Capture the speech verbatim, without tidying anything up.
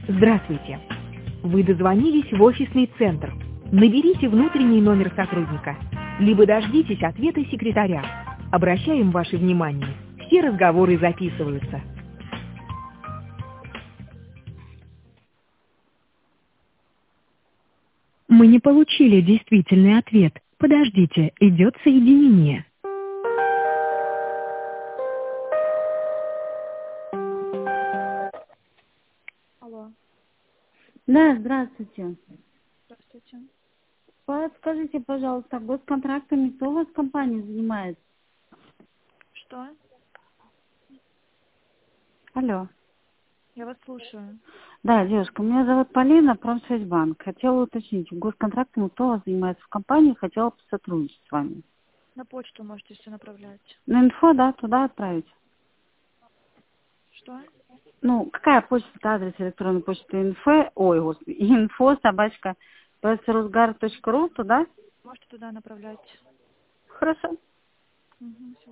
Здравствуйте. Вы дозвонились в офисный центр. Наберите внутренний номер сотрудника, либо дождитесь ответа секретаря. Обращаем ваше внимание. Все разговоры записываются. Мы не получили действительный ответ. Подождите, идет соединение. Алло, Да, здравствуйте. здравствуйте. Подскажите, пожалуйста, госконтрактами кто у вас компания занимается? Что? Алло. Я вас слушаю. Да, девушка, меня зовут Полина, Промсвязьбанк. Хотела уточнить, госконтрактами кто у вас занимается в компании, хотела бы сотрудничать с вами. На почту можете все направлять. На инфо, да, туда отправить. Что? Ну, какая почта, адрес электронной почты инфо, ой, господи, инфо, собачка, псрусгар точка ру, туда? Можете туда направлять. Хорошо. Угу,